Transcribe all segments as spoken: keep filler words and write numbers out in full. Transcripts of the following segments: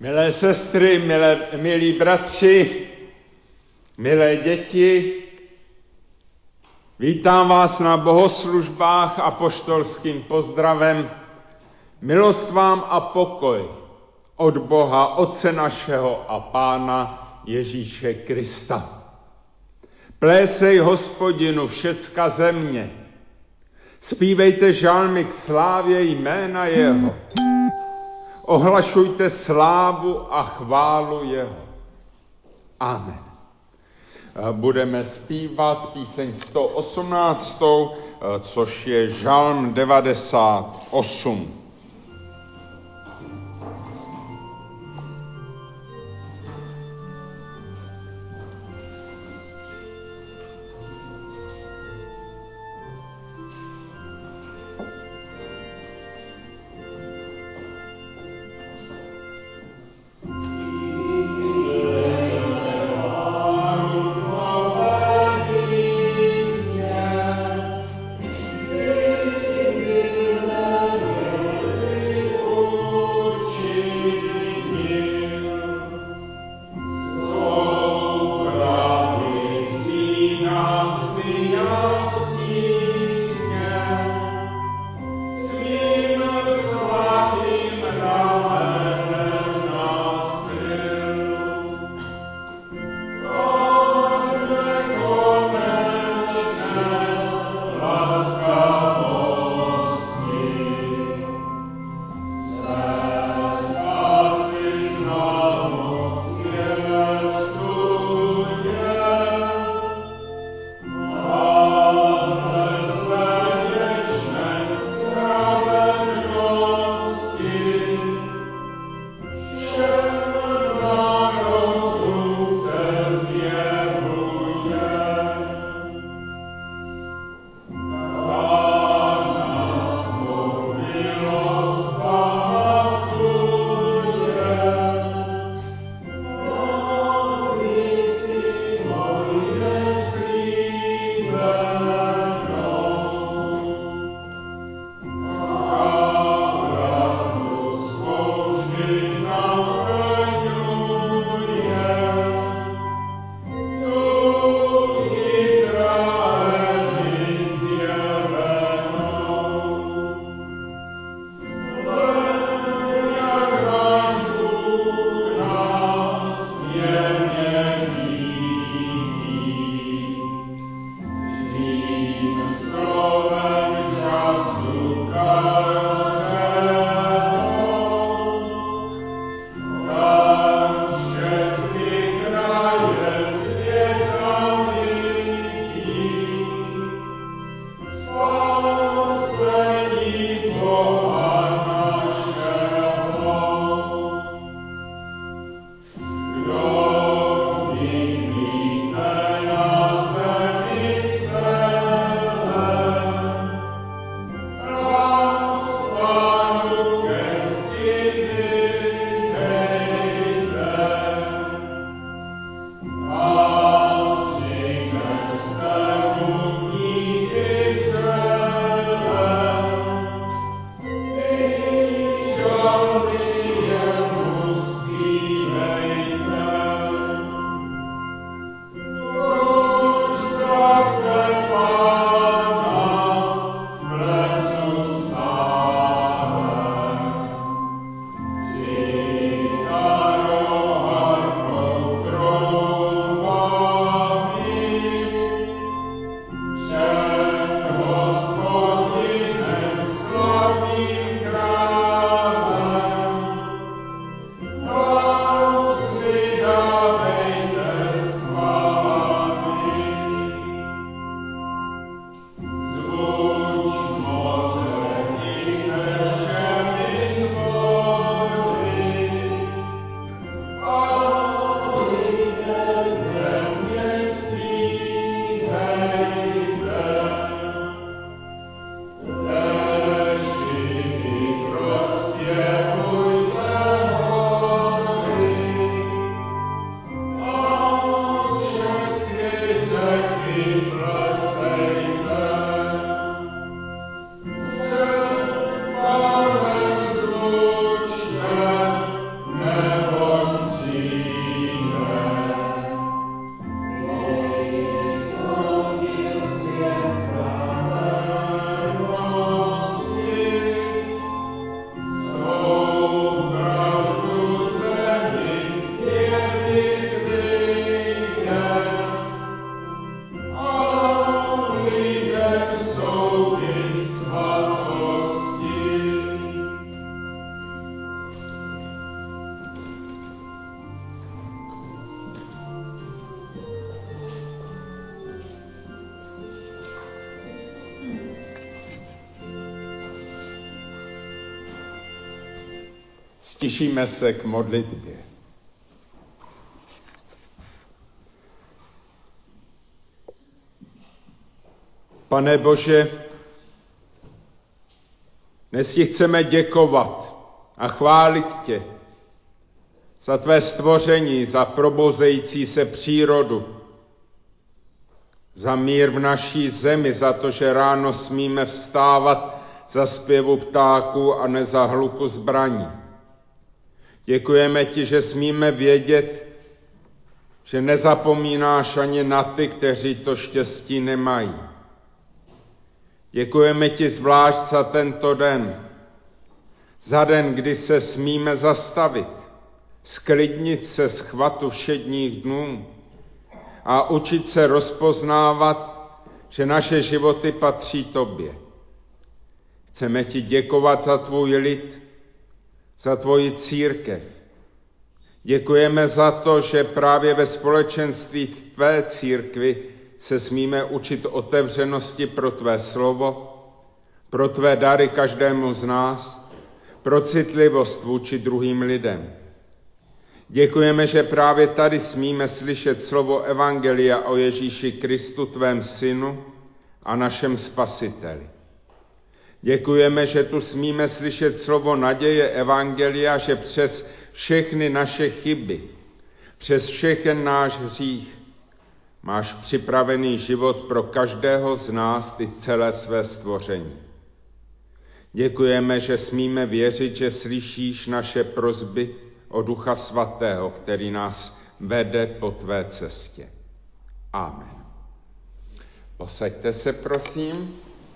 Milé sestry, milé, milí bratři, milé děti, vítám vás na bohoslužbách apoštolským pozdravem. Milost vám a pokoj od Boha, Otce našeho a Pána Ježíše Krista. Plésej Hospodinu všecka země, zpívejte žalmy k slávě jména jeho, ohlašujte slávu a chválu jeho. Amen. Budeme zpívat píseň sto osmnáct, což je žalm devadesát osm. Yeah. Stišíme se k modlitbě. Pane Bože, dnes ti chceme děkovat a chválit tě za tvé stvoření, za probouzející se přírodu, za mír v naší zemi, za to, že ráno smíme vstávat za zpěvu ptáků a ne za hluku zbraní. Děkujeme ti, že smíme vědět, že nezapomínáš ani na ty, kteří to štěstí nemají. Děkujeme ti zvlášť za tento den, za den, kdy se smíme zastavit, sklidnit se z chvatu všedních dnů a učit se rozpoznávat, že naše životy patří tobě. Chceme ti děkovat za tvůj lid, za tvoji církev. Děkujeme za to, že právě ve společenství tvé církvi se smíme učit otevřenosti pro tvé slovo, pro tvé dary každému z nás, pro citlivost vůči druhým lidem. Děkujeme, že právě tady smíme slyšet slovo evangelia o Ježíši Kristu, tvém synu a našem spasiteli. Děkujeme, že tu smíme slyšet slovo naděje evangelia, že přes všechny naše chyby, přes všechen náš hřích máš připravený život pro každého z nás, ty celé své stvoření. Děkujeme, že smíme věřit, že slyšíš naše prosby o Ducha Svatého, který nás vede po tvé cestě. Amen. Posaďte se, prosím.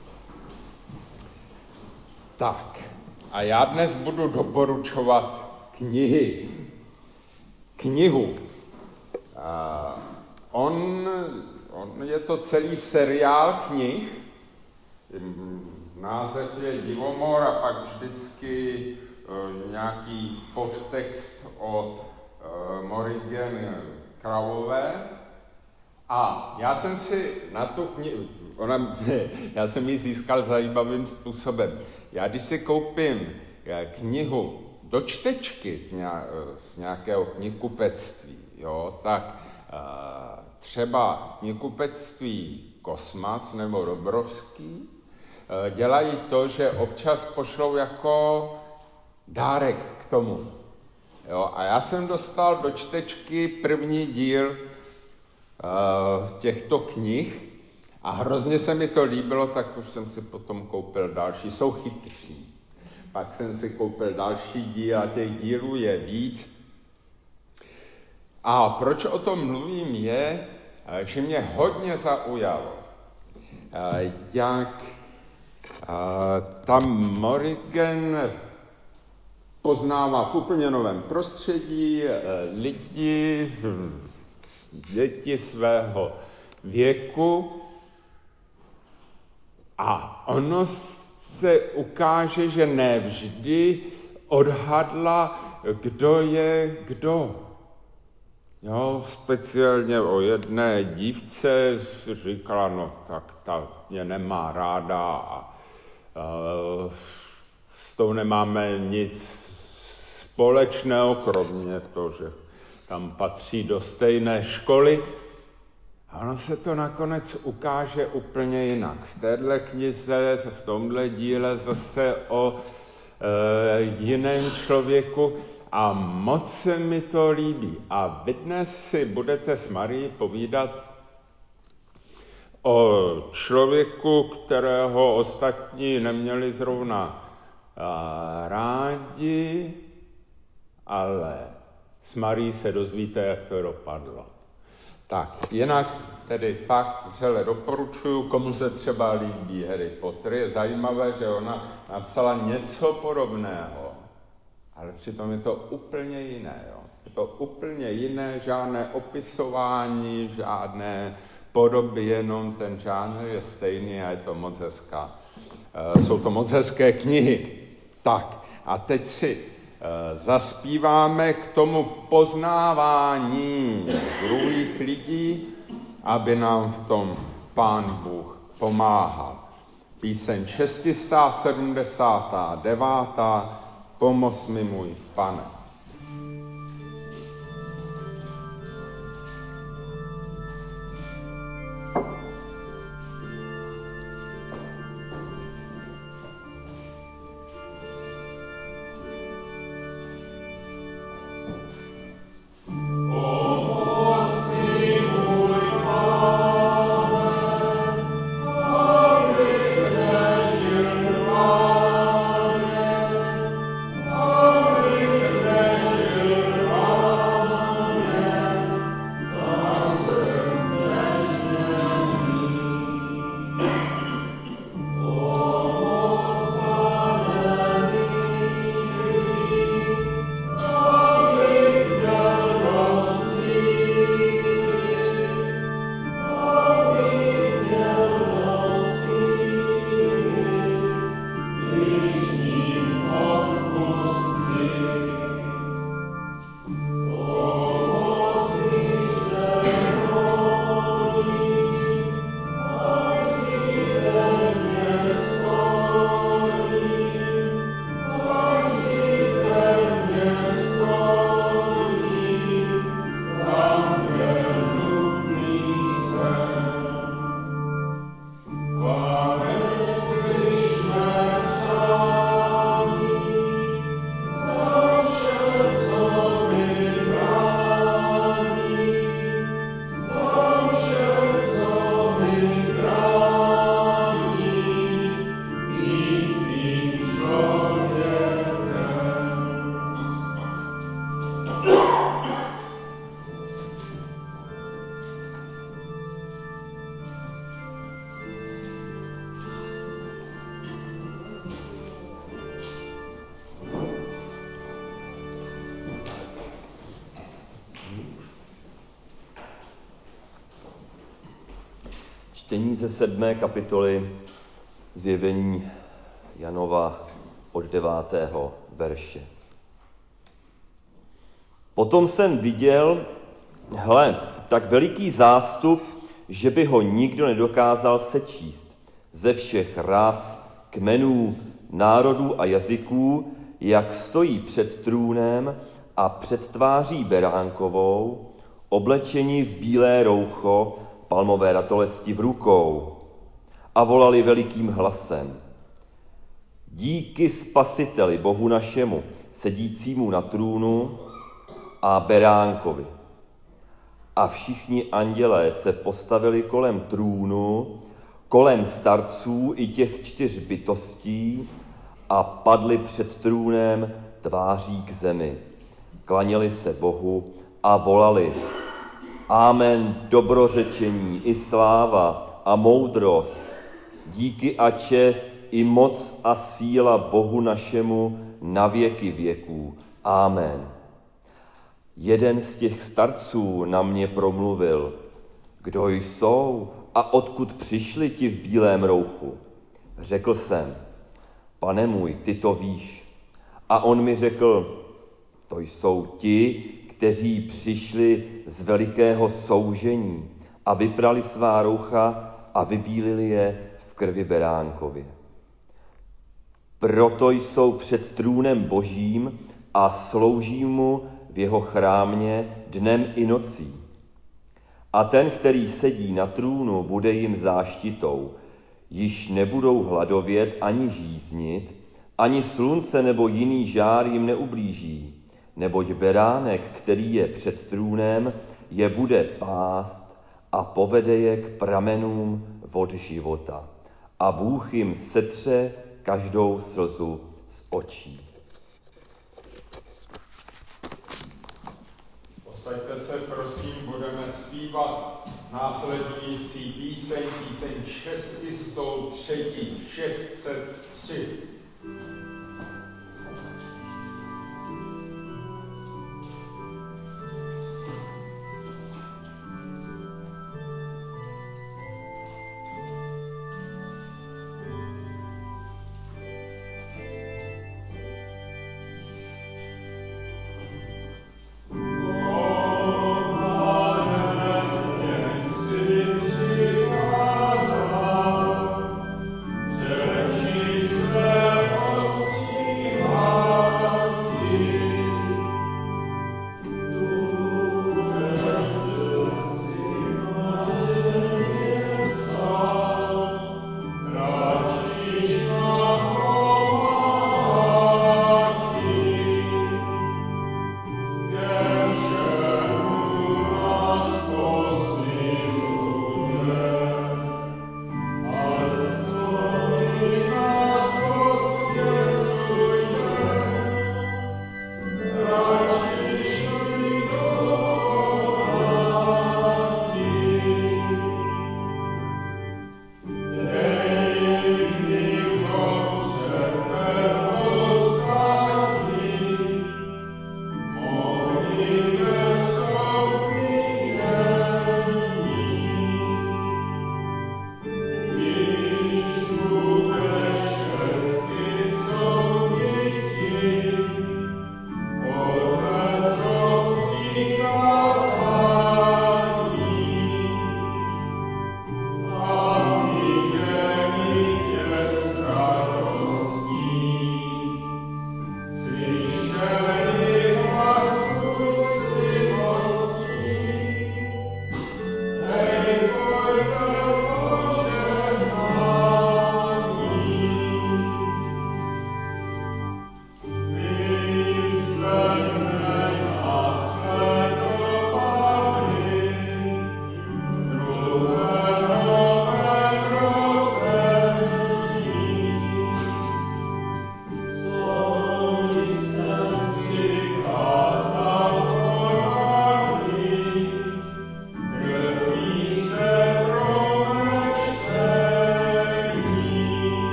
Tak, a já dnes budu doporučovat knihy. Knihu. Uh, on, on je to celý seriál knih. Název je Divomor a pak vždycky uh, nějaký podtext o uh, Morrigan Králové. A já jsem si na tu knihu, ona, já jsem ji získal zajímavým způsobem. Já když si koupím knihu do čtečky z, nějak, z nějakého knihkupectví, jo, tak uh, třeba knihkupectví Kosmas nebo Dobrovský uh, dělají to, že občas pošlou jako dárek k tomu. Jo, a já jsem dostal do čtečky první díl uh, těchto knih a hrozně se mi to líbilo, tak už jsem si potom koupil další. Jsou chytří. Pak jsem si koupil další díl a těch dílů je víc. A proč o tom mluvím je, že mě hodně zaujalo, jak tam Morrigan poznává v úplně novém prostředí lidi, děti svého věku a ono se ukáže, že ne vždy odhadla, kdo je kdo. Jo, speciálně o jedné dívce říkala, no tak ta mě nemá ráda a, a s tou nemáme nic společného, kromě toho, že tam patří do stejné školy. A ono se to nakonec ukáže úplně jinak. V téhle knize, v tomhle díle zase o e, jiném člověku a moc se mi to líbí. A vy dnes si budete s Marií povídat o člověku, kterého ostatní neměli zrovna a, rádi, ale s Marií se dozvíte, jak to dopadlo. Tak, jinak tedy fakt vřele doporučuju, komu se třeba líbí Harry Potter. Je zajímavé, že ona napsala něco podobného, ale přitom je to úplně jiné. Jo. Je to úplně jiné, žádné opisování, žádné podoby, jenom ten žánr je stejný a je to moc hezká. E, jsou to moc hezké knihy. Tak, a teď si zaspíváme k tomu poznávání druhých lidí, aby nám v tom Pán Bůh pomáhal. Píseň šest set sedmdesát devět, Pomoz mi, můj Pane. Čtení ze sedmé kapitoly Zjevení Janova od devátého verše. Potom jsem viděl, hle, tak veliký zástup, že by ho nikdo nedokázal sečíst, ze všech ras, kmenů, národů a jazyků, jak stojí před trůnem a před tváří beránkovou, oblečení v bílé roucho, palmové ratolesti v rukou, a volali velikým hlasem: Díky Spasiteli, Bohu našemu, sedícímu na trůnu a beránkovi. A všichni andělé se postavili kolem trůnu, kolem starců i těch čtyř bytostí a padli před trůnem tváří k zemi. Klaněli se Bohu a volali: Amen, dobrořečení i sláva a moudrost, díky a čest i moc a síla Bohu našemu na věky věků. Amen. Jeden z těch starců na mě promluvil: Kdo jsou a odkud přišli ti v bílém rouchu? Řekl jsem: Pane můj, ty to víš. A on mi řekl: To jsou ti, kteří přišli z velikého soužení a vyprali svá roucha a vybílili je v krvi beránkově. Proto jsou před trůnem Božím a slouží mu v jeho chrámě dnem i nocí. A ten, který sedí na trůnu, bude jim záštitou. Již nebudou hladovět ani žíznit, ani slunce nebo jiný žár jim neublíží, neboť beránek, který je před trůnem, je bude pást a povede je k pramenům vod života. A Bůh jim setře každou slzu z očí. Posaďte se, prosím, budeme zpívat následující píseň, píseň šestistou třetí, šest set tři. Své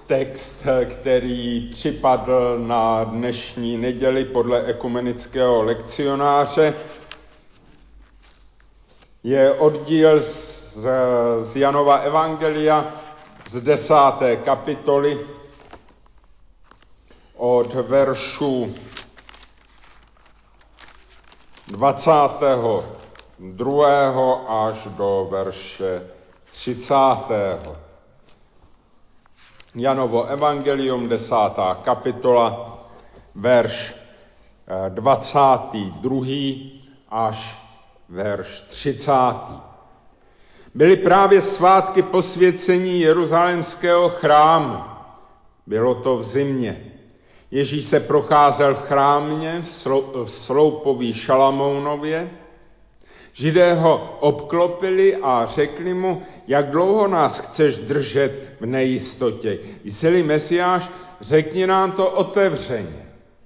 text, který připadl na dnešní neděli podle ekumenického lekcionáře, je oddíl z, z Janova evangelia z desáté kapitoly od veršu dvacátého druhého až do verše třicátého Janovo evangelium, desátá kapitola, verš dvacátý druhý až verš třicátý Byly právě svátky posvěcení jeruzalémského chrámu. Bylo to v zimě. Ježíš se procházel v chrámě v sloupoví Šalamounově. Židé ho obklopili a řekli mu, jak dlouho nás chceš držet v nejistotě. Jsi-li Mesiáš, řekni nám to otevřeně.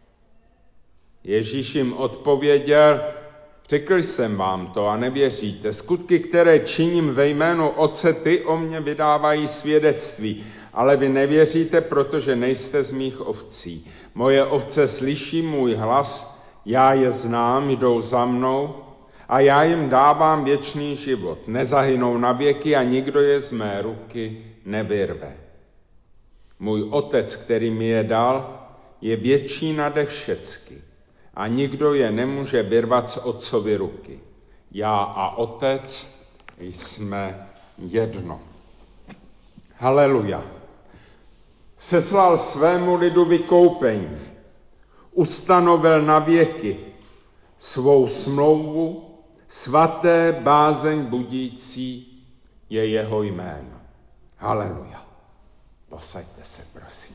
Ježíš jim odpověděl, řekl jsem vám to a nevěříte. Skutky, které činím ve jménu Otce, ty o mě vydávají svědectví, ale vy nevěříte, protože nejste z mých ovcí. Moje ovce slyší můj hlas, já je znám, jdou za mnou a já jim dávám věčný život. Nezahynou na věky a nikdo je z mé ruky nevyrve. Můj Otec, který mi je dal, je větší nade všecky a nikdo je nemůže vyrvat z Otcovy ruky. Já a Otec jsme jedno. Haleluja. Seslal svému lidu vykoupení, ustanovil na věky svou smlouvu, svaté bázeň budící je jeho jméno. Haleluja. Posaďte se, prosím.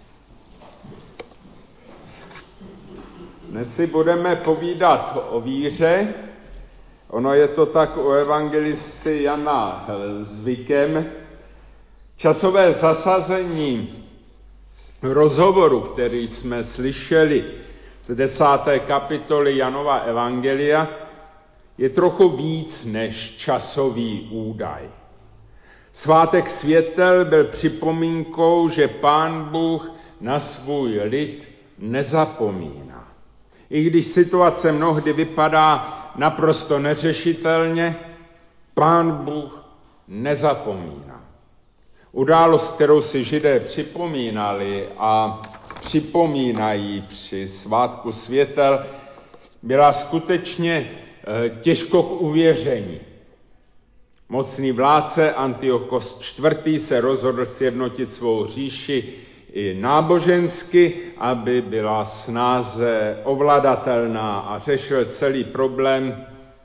Dnes si budeme povídat o víře. Ono je to tak u evangelisty Jana zvykem. Časové zasazení rozhovoru, který jsme slyšeli z desáté kapitoly Janova evangelia, je trochu víc než časový údaj. Svátek světel byl připomínkou, že Pán Bůh na svůj lid nezapomíná. I když situace mnohdy vypadá naprosto neřešitelně, Pán Bůh nezapomíná. Událost, kterou si Židé připomínali a připomínají při svátku světel, byla skutečně těžko k uvěření. Mocný vládce Antiochos čtvrtý se rozhodl sjednotit svou říši i nábožensky, aby byla snáze ovladatelná a řešil celý problém.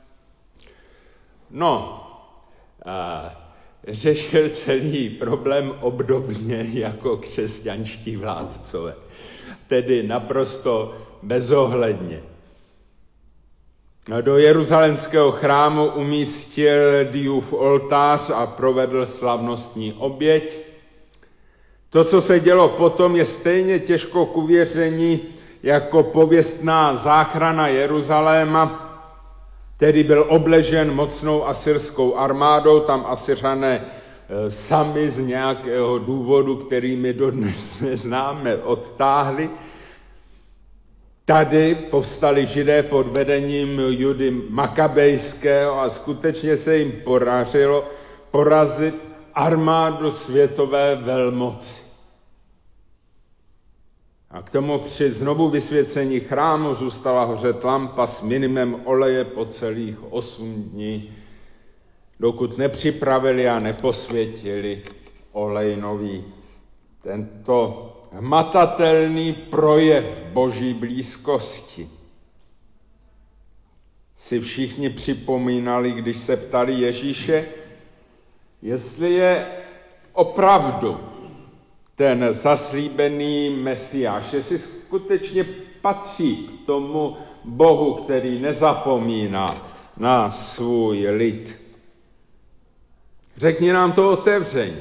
No, a řešil celý problém obdobně jako křesťanští vládcové, tedy naprosto bezohledně. Do jeruzalémského chrámu umístil Diův oltář a provedl slavnostní oběť. To, co se dělo potom, je stejně těžko k uvěření jako pověstná záchrana Jeruzaléma, který byl obležen mocnou asyrskou armádou, tam Asyřané sami z nějakého důvodu, který my dodnes neznáme, odtáhli. Tady povstali Židé pod vedením Judy Makabejského a skutečně se jim podařilo porazit armádu světové velmoci. A k tomu při znovu vysvěcení chrámu zůstala hořet lampa s minimem oleje po celých osm dní, dokud nepřipravili a neposvětili olej nový. Tento hmatatelný projev Boží blízkosti si všichni připomínali, když se ptali Ježíše, jestli je opravdu ten zaslíbený Mesiáš, jestli skutečně patří k tomu Bohu, který nezapomíná na svůj lid. Řekni nám to otevřeně.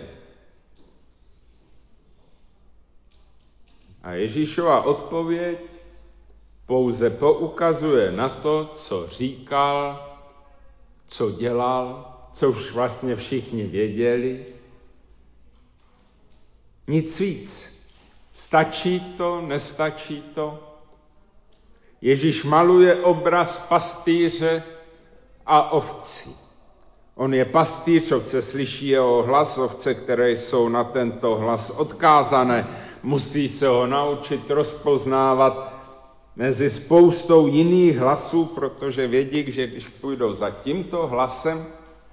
A Ježíšova odpověď pouze poukazuje na to, co říkal, co dělal, co už vlastně všichni věděli. Nic víc. Stačí to, nestačí to? Ježíš maluje obraz pastýře a ovci. On je pastýř, ovce slyší jeho hlas, ovce, které jsou na tento hlas odkázané, musí se ho naučit rozpoznávat mezi spoustou jiných hlasů, protože vědí, že když půjdou za tímto hlasem,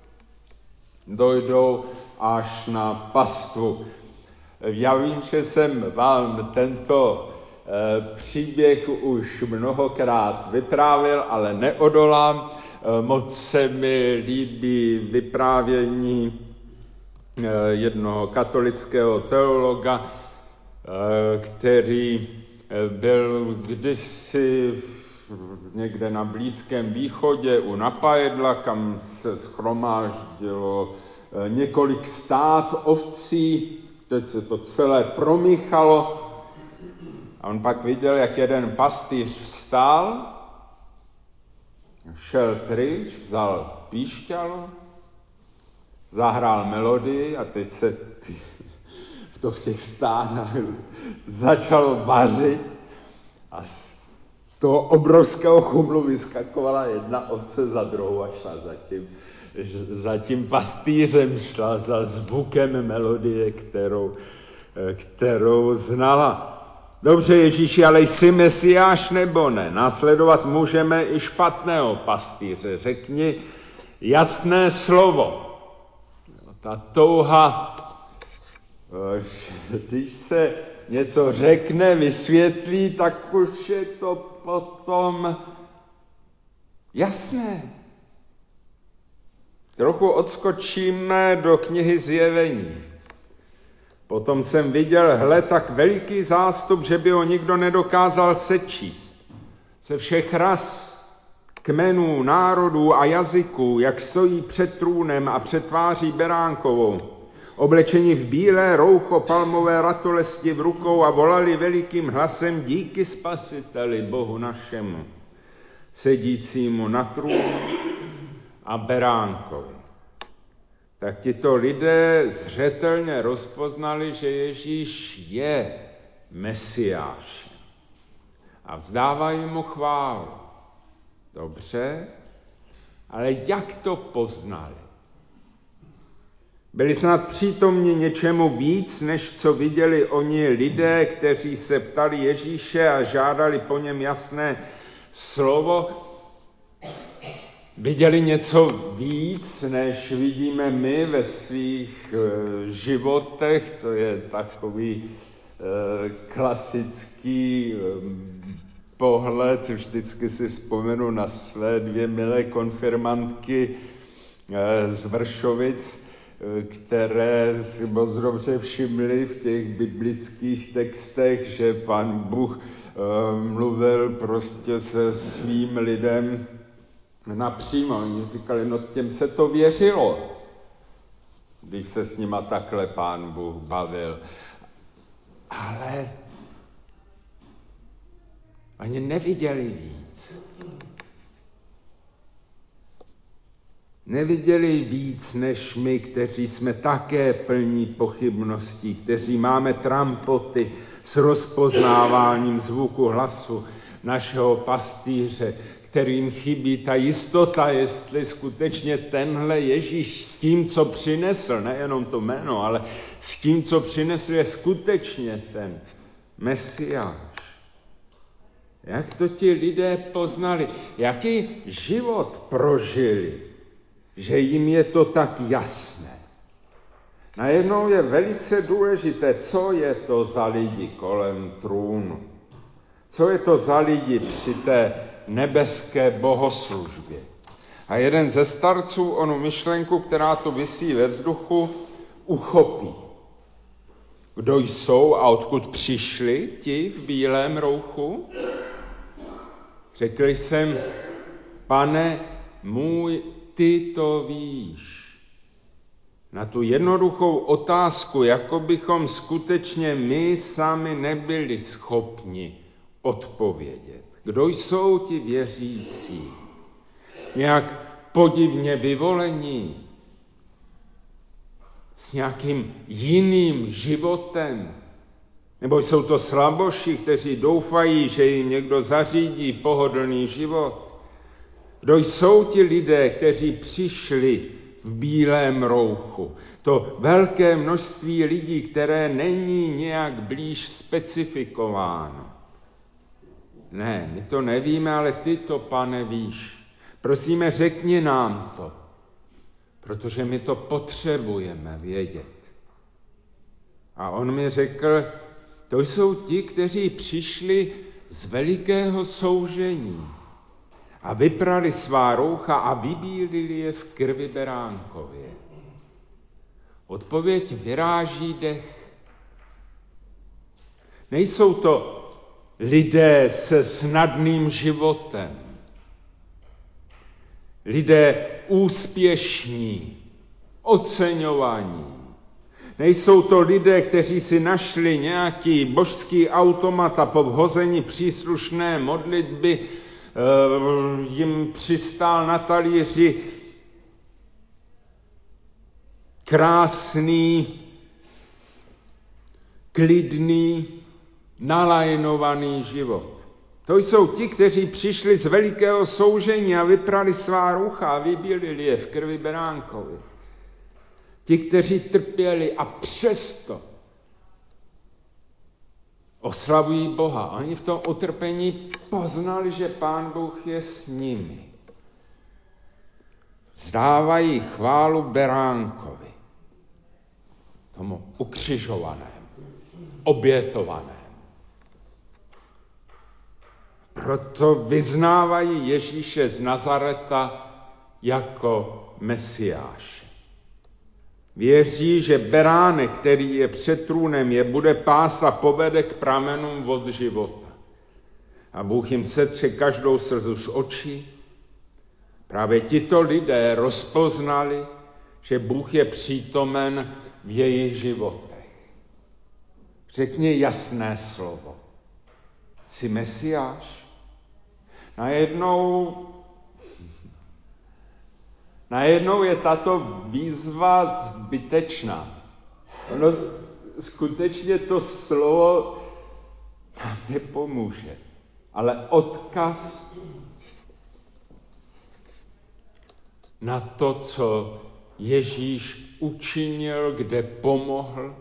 dojdou až na pastvu. Já vím, že jsem vám tento e, příběh už mnohokrát vyprávěl, ale neodolám. E, moc se mi líbí vyprávění e, jednoho katolického teologa, e, který byl kdysi někde na Blízkém východě u Napajedla, kam se shromáždilo několik stát ovcí. Teď se to celé promíchalo a on pak viděl, jak jeden pastýř vstál, šel pryč, vzal píšťalu, zahrál melodii a teď se ty, to v těch stánách začalo vařit a z toho obrovského chumlu vyskakovala jedna ovce za druhou a šla za tím, za tím pastýřem, šla za zvukem melodie, kterou, kterou znala. Dobře, Ježíši, ale jsi Mesiáš nebo ne? Následovat můžeme i špatného pastýře. Řekni jasné slovo. Ta touha, když se něco řekne, vysvětlí, tak už je to potom jasné. Trochu odskočíme do knihy Zjevení. Potom jsem viděl, hle, tak veliký zástup, že by ho nikdo nedokázal sečíst. Ze všech ras, kmenů, národů a jazyků, jak stojí před trůnem a před tváří beránkovou, oblečeni v bílé roucho palmové ratolesti v rukou a volali velikým hlasem díky Spasiteli, Bohu našemu, sedícímu na trůnu a beránkovi. Tak tito lidé zřetelně rozpoznali, že Ježíš je Mesiášem a vzdávají mu chválu. Dobře, ale jak to poznali? Byli snad přítomni něčemu víc, než co viděli oni lidé, kteří se ptali Ježíše a žádali po něm jasné slovo? Viděli něco víc, než vidíme my ve svých e, životech? To je takový e, klasický e, pohled. Vždycky si vzpomenu na své dvě milé konfirmantky e, z Vršovic, e, které si moc dobře všimly v těch biblických textech, že Pán Bůh e, mluvil prostě se svým lidem napřímo. Oni říkali, no těm se to věřilo, když se s nima takhle Pán Bůh bavil. Ale oni neviděli víc. Neviděli víc než my, kteří jsme také plní pochybností, kteří máme trampoty s rozpoznáváním zvuku hlasu našeho pastýře, kterým chybí ta jistota, jestli skutečně tenhle Ježíš s tím, co přinesl, nejenom to jméno, ale s tím, co přinesl, je skutečně ten Mesiáš. Jak to ti lidé poznali? Jaký život prožili, že jim je to tak jasné? Najednou je velice důležité, co je to za lidi kolem trůnu. Co je to za lidi při té nebeské bohoslužbě. A jeden ze starců onu myšlenku, která tu visí ve vzduchu, uchopí. Kdo jsou a odkud přišli ti v bílém rouchu? Řekl jsem, Pane můj, ty to víš. Na tu jednoduchou otázku, jako bychom skutečně my sami nebyli schopni odpovědět. Kdo jsou ti věřící? Nějak podivně vyvolení, s nějakým jiným životem, Nebo jsou to slaboši, kteří doufají, že jim někdo zařídí pohodlný život? Kdo jsou ti lidé, kteří přišli v bílém rouchu? To velké množství lidí, které není nějak blíž specifikováno. Ne, my to nevíme, ale ty to, Pane, víš. Prosíme, řekni nám to, protože my to potřebujeme vědět. A on mi řekl, to jsou ti, kteří přišli z velikého soužení a vyprali svá roucha a vybílili je v krvi beránkově. Odpověď vyráží dech. Nejsou to lidé se snadným životem, lidé úspěšní, oceňovaní. Nejsou to lidé, kteří si našli nějaký božský automat a po vhození příslušné modlitby e, jim přistál na talíři krásný, klidný, nalajnovaný život. To jsou ti, kteří přišli z velikého soužení a vyprali svá roucha a vybílili je v krvi beránkovi. Ti, kteří trpěli a přesto oslavují Boha. Oni v tom utrpení poznali, že Pán Bůh je s nimi. Vzdávají chválu beránkovi, tomu ukřižovanému, obětovanému. Proto vyznávají Ježíše z Nazareta jako Mesiáše. Věří, že beránek, který je před trůnem, je bude pást a povede k pramenům vod života. A Bůh jim setře každou slzu z očí. Právě tito lidé rozpoznali, že Bůh je přítomen v jejich životech. Řekni jasné slovo. Jsi Mesiáš? Najednou, najednou je tato výzva zbytečná. Ono skutečně to slovo nám nepomůže, ale odkaz na to, co Ježíš učinil, kde pomohl,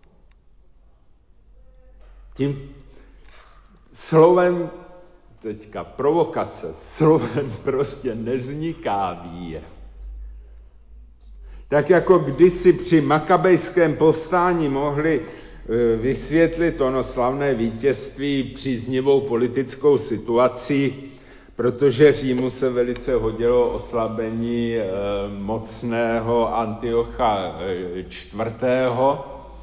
tím slovem, teďka provokace, slovem prostě nevzniká víra. Tak jako kdysi při makabejském povstání mohli vysvětlit ono slavné vítězství příznivou politickou situací, protože Římu se velice hodilo oslabení e, mocného Antiocha čtvrtého,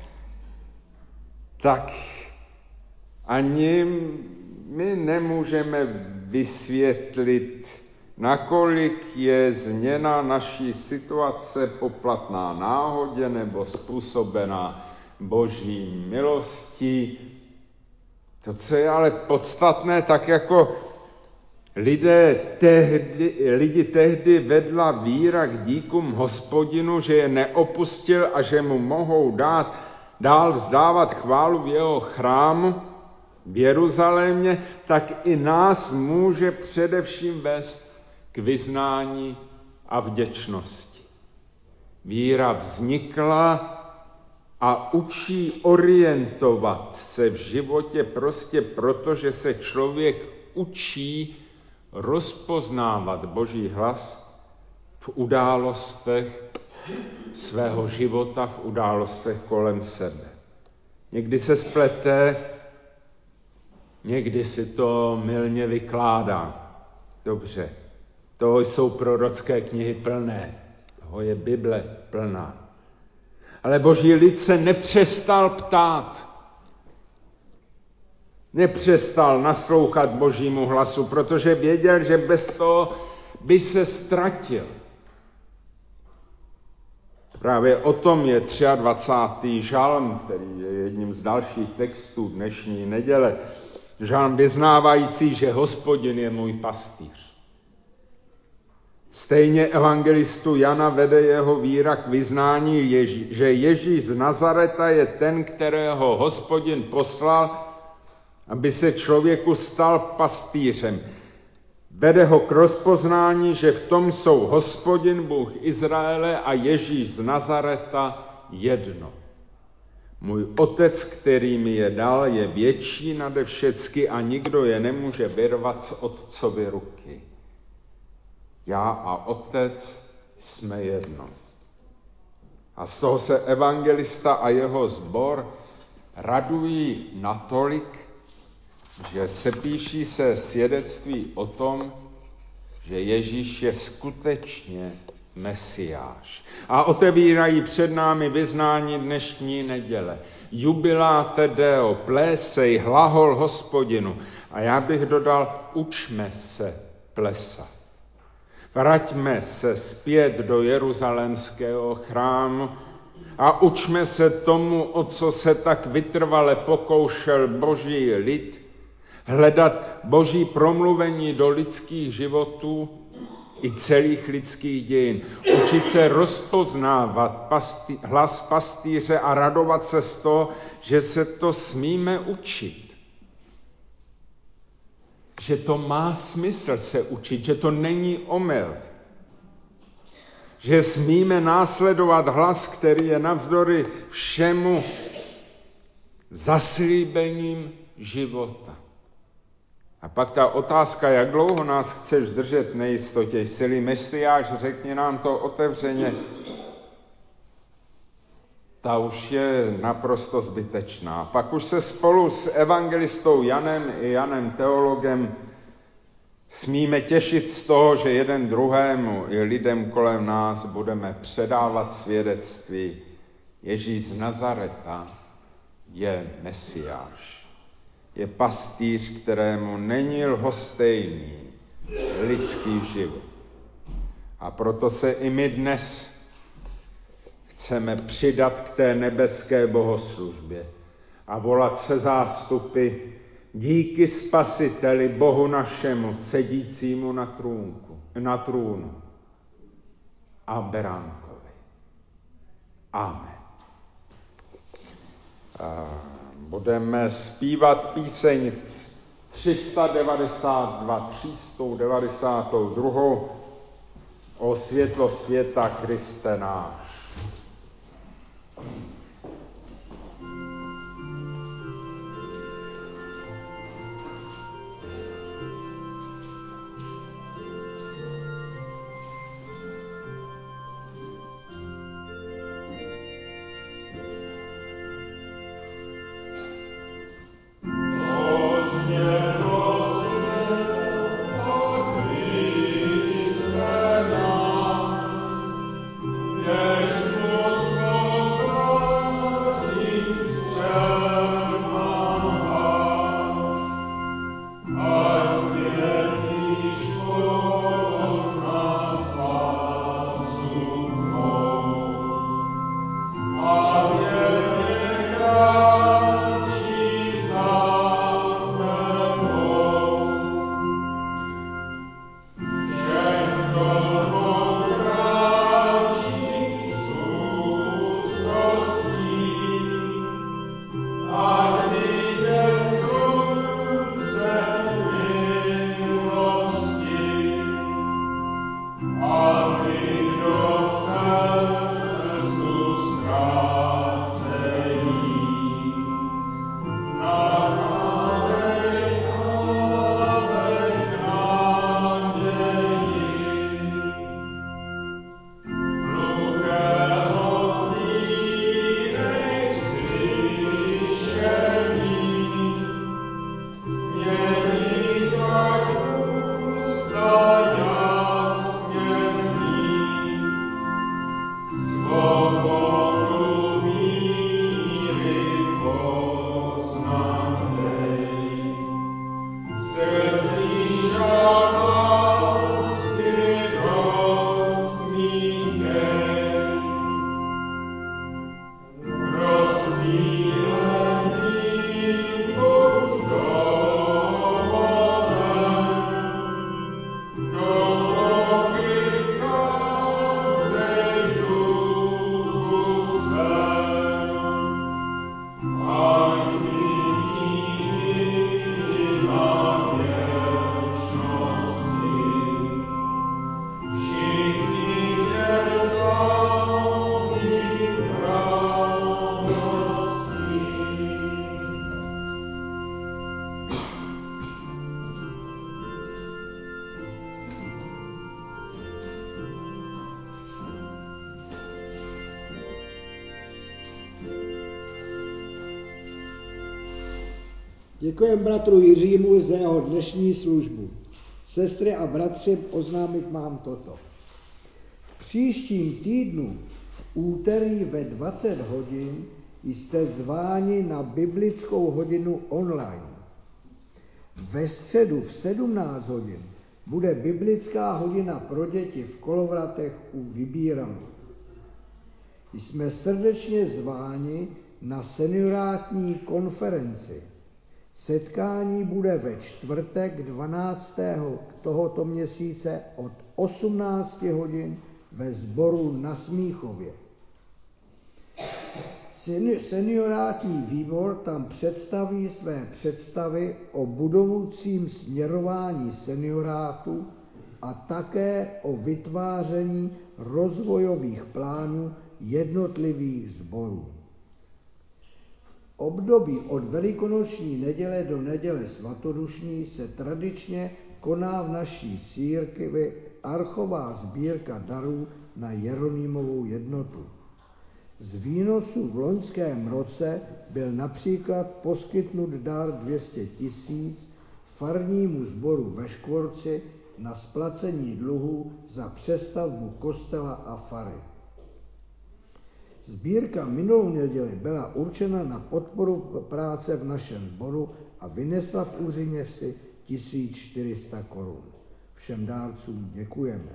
tak ani my nemůžeme vysvětlit, nakolik je změna naší situace poplatná náhodě nebo způsobená Boží milostí. To, co je ale podstatné, tak jako lidé tehdy, lidi tehdy vedla víra k díkům Hospodinu, že je neopustil a že mu mohou dát dál vzdávat chválu v jeho chrámu v Jeruzalémě, tak i nás může především vést k vyznání a vděčnosti. Víra vznikla a učí orientovat se v životě prostě proto, že se člověk učí rozpoznávat Boží hlas v událostech svého života, v událostech kolem sebe. Někdy se splete, někdy si to mylně vykládá. Dobře, toho jsou prorocké knihy plné, toho je Bible plná. Ale Boží lid se nepřestal ptát, nepřestal naslouchat Božímu hlasu, protože věděl, že bez toho by se ztratil. Právě o tom je dvacátý třetí žalm, který je jedním z dalších textů dnešní neděle. Žalm vyznávající, že Hospodin je můj pastýř. Stejně evangelistu Jana vede jeho víra k vyznání, Ježí, že Ježíš z Nazareta je ten, kterého Hospodin poslal, aby se člověku stal pastýřem. Vede ho k rozpoznání, že v tom jsou Hospodin, Bůh Izraele a Ježíš z Nazareta jedno. Můj otec, který mi je dal, je větší nade všecky a nikdo je nemůže vyrvat z otcovy ruky. Já a otec jsme jedno. A z toho se evangelista a jeho sbor radují natolik, že sepíší se svědectví o tom, že Ježíš je skutečně Mesiáš. A otevírají před námi vyznání dnešní neděle. Jubilate Deo, plésej, hlahol Hospodinu. A já bych dodal, učme se plesat. Vraťme se zpět do jeruzalémského chrámu a učme se tomu, o co se tak vytrvale pokoušel Boží lid, hledat Boží promluvení do lidských životů i celých lidských dějin. Učit se rozpoznávat pastý, hlas pastýře a radovat se z toho, že se to smíme učit. Že to má smysl se učit, že to není omyl. Že smíme následovat hlas, který je navzdory všemu zaslíbením života. A pak ta otázka, jak dlouho nás chceš držet v nejistotě, jsi-li Mesiáš, řekni nám to otevřeně, ta už je naprosto zbytečná. Pak už se spolu s evangelistou Janem i Janem teologem smíme těšit z toho, že jeden druhému i lidem kolem nás budeme předávat svědectví. Ježíš z Nazareta je Mesiáš. Je pastýř, kterému není lhostejný lidský život. A proto se i my dnes chceme přidat k té nebeské bohoslužbě a volat se zástupy díky Spasiteli Bohu našemu, sedícímu na, trůnku, na trůnu a beránkovi. Amen. A budeme zpívat píseň tři sta devadesát dva, tři sta devadesát dva o světlo světa Kriste náš. Yes, Děkujeme bratru Jiřímu za jeho dnešní službu. Sestry a bratři, oznámit mám toto. V příštím týdnu v úterý ve dvacet hodin jste zváni na biblickou hodinu online. Ve středu v sedmnáct hodin bude biblická hodina pro děti v Kolovratech u Vybíranu. Jsme srdečně zváni na seniorátní konferenci. Setkání bude ve čtvrtek dvanáctého tohoto měsíce od osmnáct hodin ve sboru na Smíchově. Seniorátní výbor tam představí své představy o budoucím směrování seniorátu a také o vytváření rozvojových plánů jednotlivých sborů. V období od velikonoční neděle do neděle svatodušní se tradičně koná v naší církvi archová sbírka darů na Jeronýmovou jednotu. Z výnosu v loňském roce byl například poskytnut dar dvě stě tisíc farnímu sboru ve Škvorci na splacení dluhů za přestavbu kostela a fary. Sbírka minulou neděli byla určena na podporu práce v našem sboru a vynesla v Úřiněvsi tisíc čtyři sta korun. Všem dárcům děkujeme.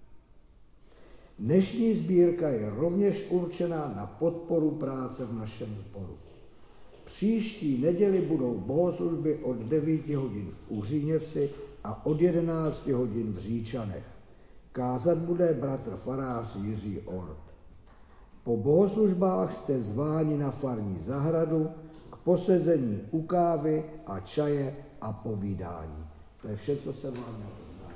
Dnešní sbírka je rovněž určena na podporu práce v našem sboru. Příští neděli budou bohoslužby od devět hodin v Úřiněvsi a od jedenáct hodin v Říčanech. Kázat bude bratr farář Jiří Ort. Po bohoslužbách jste zváni na farní zahradu k posezení u kávy a čaje a povídání. To je vše, co se vám oznámí.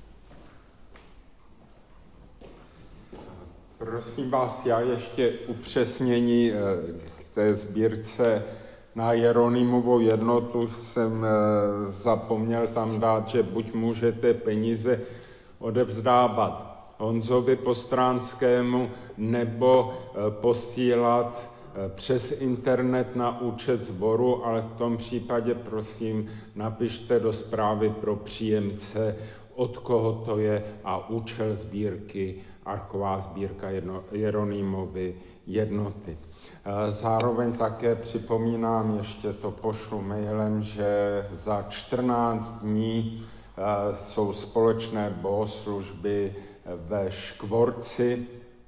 Prosím vás, já ještě upřesnění k té sbírce na Jeronýmovou jednotu jsem zapomněl tam dát, že buď můžete peníze odevzdávat Honzovi Postránskému nebo posílat přes internet na účet sboru, ale v tom případě prosím napište do zprávy pro příjemce, od koho to je a účel sbírky, archová sbírka Jeronýmovy jednoty. Zároveň také připomínám, ještě to pošlu mailem, že za čtrnáct dní jsou společné bohoslužby ve Škvorci,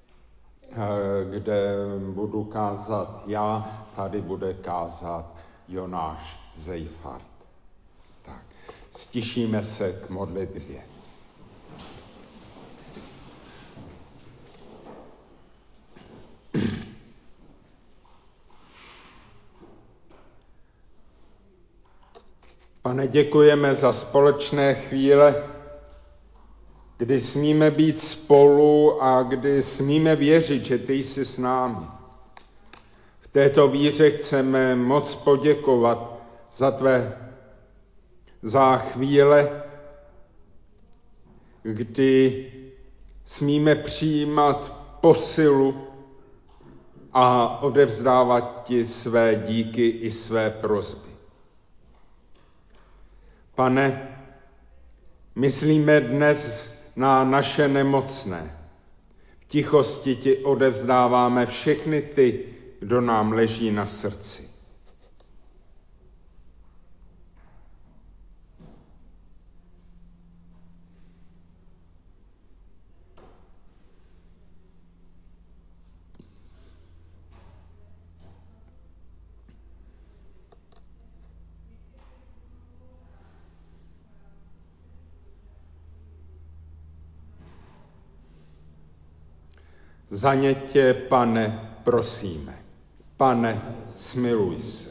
kde budu kázat já, tady bude kázat Jonáš Zejfart. Tak, stišíme se k modlitbě. Pane, děkujeme za společné chvíle, kdy smíme být spolu a kdy smíme věřit, že ty jsi s námi. V této víře chceme moc poděkovat za tvé za chvíle, kdy smíme přijímat posilu a odevzdávat ti své díky i své prosby. Pane, myslíme dnes na naše nemocné. V tichosti ti odevzdáváme všechny ty, kdo nám leží na srdci. Za ně tě, Pane, prosíme. Pane, smiluj se.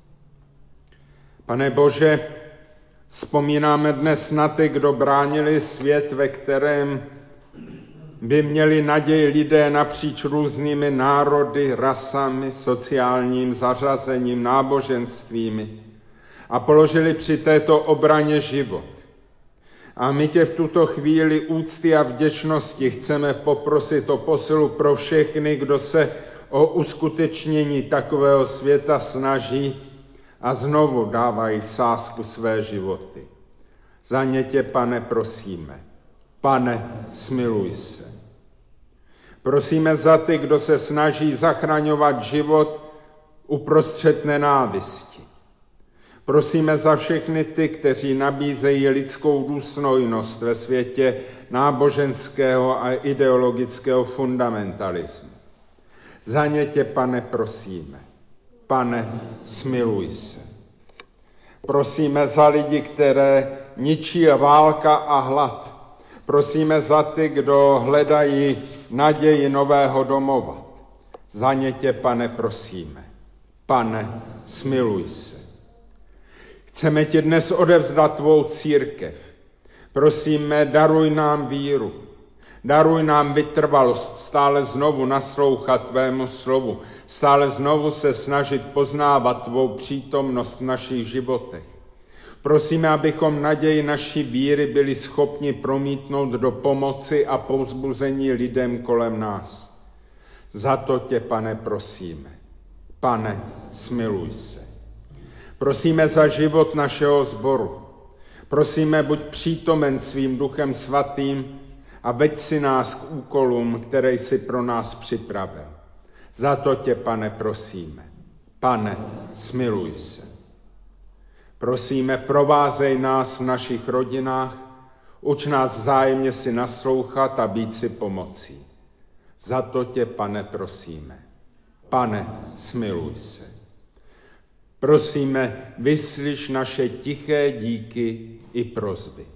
Pane Bože, vzpomínáme dnes na ty, kdo bránili svět, ve kterém by měli naději lidé napříč různými národy, rasami, sociálním zařazením, náboženstvími a položili při této obraně život. A my tě v tuto chvíli úcty a vděčnosti chceme poprosit o posilu pro všechny, kdo se o uskutečnění takového světa snaží a znovu dávají sázku své životy. Za ně tě, Pane, prosíme. Pane, smiluj se. Prosíme za ty, kdo se snaží zachraňovat život uprostřed nenávisti. Prosíme za všechny ty, kteří nabízejí lidskou důstojnost ve světě náboženského a ideologického fundamentalismu. Za ně tě, Pane, prosíme. Pane, smiluj se. Prosíme za lidi, které ničí válka a hlad. Prosíme za ty, kdo hledají naději nového domova. Za ně tě, Pane, prosíme. Pane, smiluj se. Chceme ti dnes odevzdat tvou církev. Prosíme, daruj nám víru. Daruj nám vytrvalost, stále znovu naslouchat tvému slovu, stále znovu se snažit poznávat tvou přítomnost v našich životech. Prosíme, abychom naději naší víry byli schopni promítnout do pomoci a povzbuzení lidem kolem nás. Za to tě, Pane, prosíme. Pane, smiluj se. Prosíme za život našeho sboru. Prosíme, buď přítomen svým Duchem Svatým a veď si nás k úkolům, které jsi pro nás připravil. Za to tě, Pane, prosíme. Pane, smiluj se. Prosíme, provázej nás v našich rodinách, uč nás vzájemně si naslouchat a být si pomocí. Za to tě, Pane, prosíme. Pane, smiluj se. Prosíme, vyslyš naše tiché díky i prosby.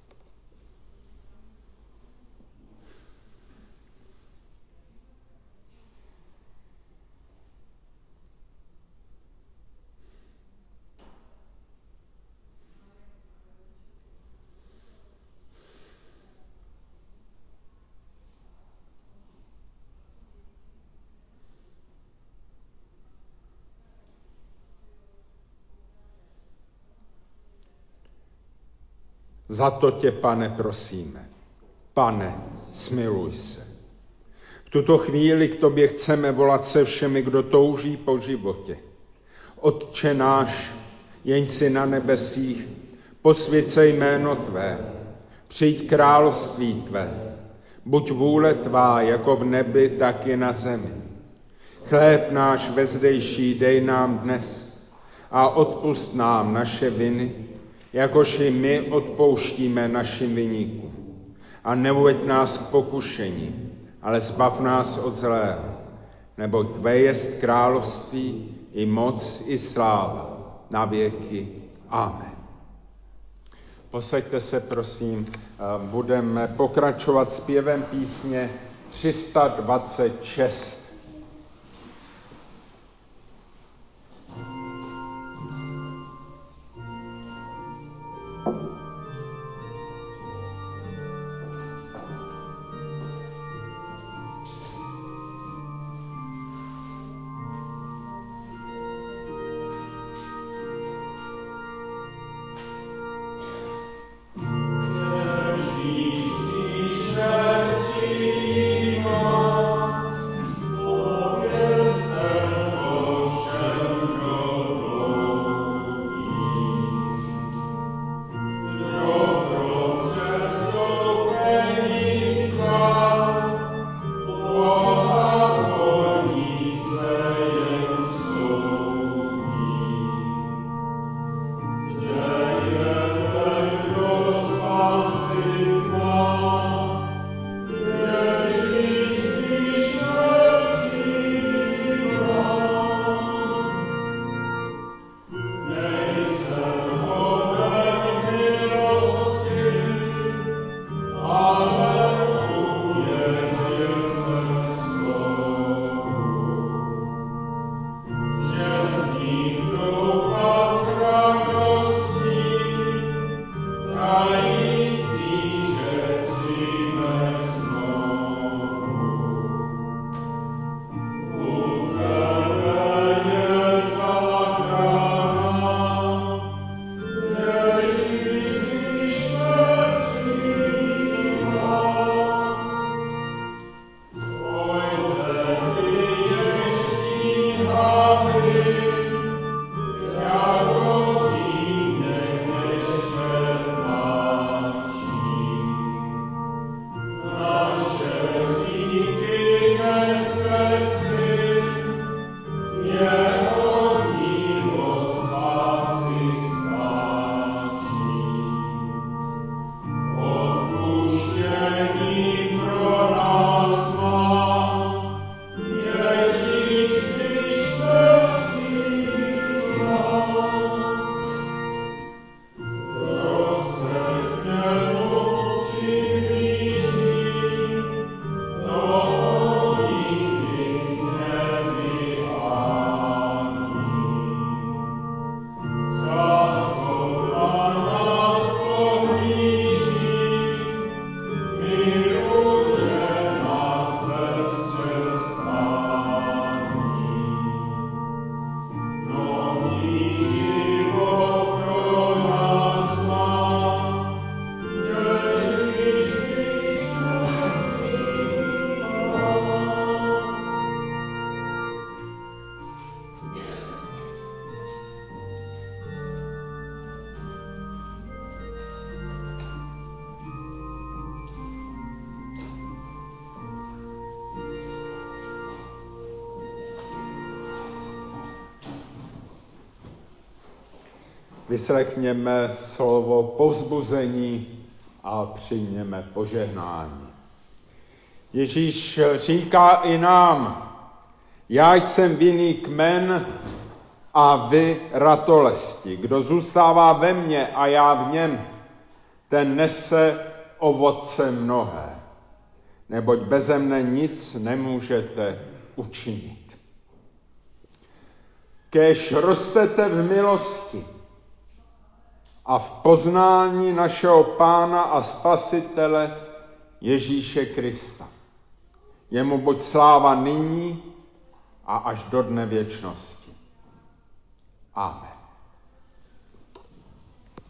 Za to tě, Pane, prosíme. Pane, smiluj se. V tuto chvíli k tobě chceme volat se všemi, kdo touží po životě. Otče náš, jeň si na nebesích, posvěť se jméno tvé, přijď království tvé, buď vůle tvá jako v nebi, tak i na zemi. Chléb náš vezdejší dej nám dnes a odpusť nám naše viny, jakož i my odpouštíme našim viníkům. A neuveď nás k pokušení, ale zbav nás od zlého, neboť tvé jest království, i moc, i sláva, na věky. Amen. Posaďte se, prosím, budeme pokračovat zpěvem písně tři sta dvacet šest. Ježíš, Vyslechněme slovo povzbuzení a přijměme požehnání. Ježíš říká i nám, já jsem vinný kmen a vy ratolesti. Kdo zůstává ve mně a já v něm, ten nese ovoce mnohé, neboť beze mne nic nemůžete učinit. Kéž rostete v milosti a v poznání našeho Pána a Spasitele Ježíše Krista. Jemu buď sláva nyní a až do dne věčnosti. Amen.